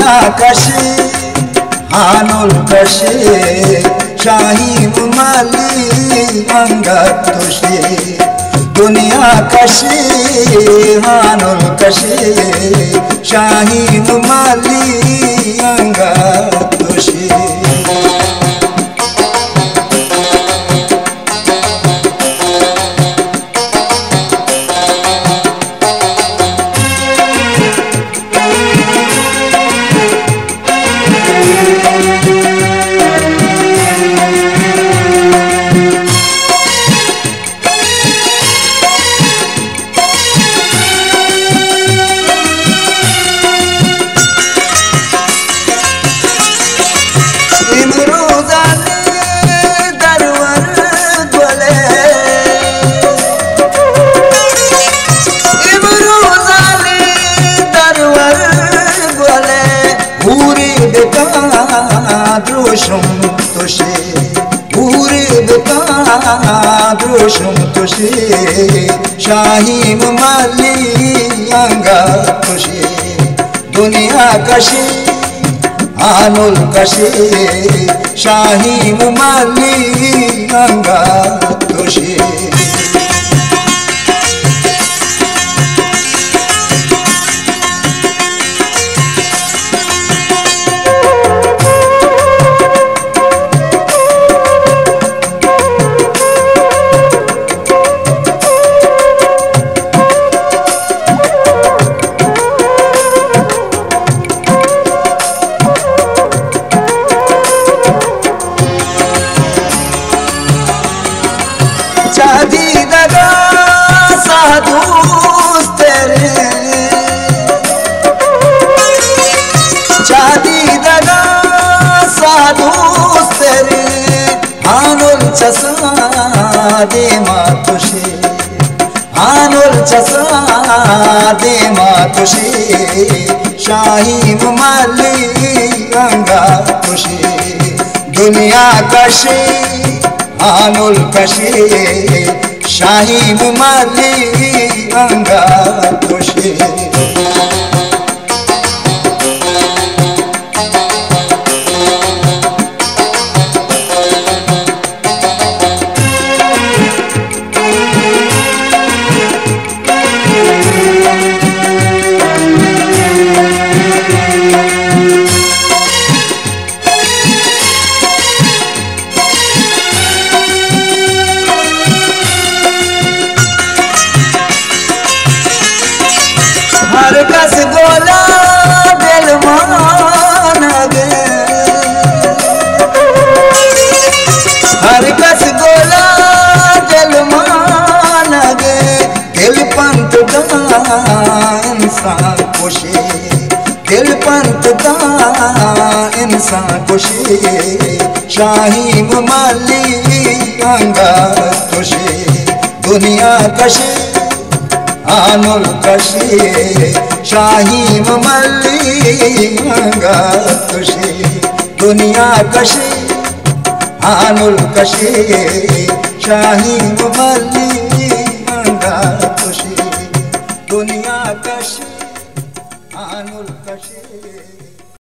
दुनिया कशी हानुल कशी शाही माली अंगत तुशी दुनिया कशी हानुल कशी शाही माली अंगत तुशी Drushum tushi, puri beka drushum tushi, Shahi mali anga tushi, Dunia kashi, Anul kashi, Shahi mali anga tushi. शादी दगा साधु तेरे शादी दगा साधु तेरे हानुल चसा दे मातुशी हानुल चसा दे मातुशी शाही माली गंगा तुशी दुनिया कशी हानुल कशी शाही माली अंगा तुशी हर कस गोला दिल मान गे हर कस गोला दिल मान गे दिल पंत दा इंसान खुशी दिल पंत दा इंसान खुशी शाही माली अंगा खुशी दुनिया कशी हानुल कशी शाही मली अंगा तुशी दुनिया कशी हानुल कशी शाही मली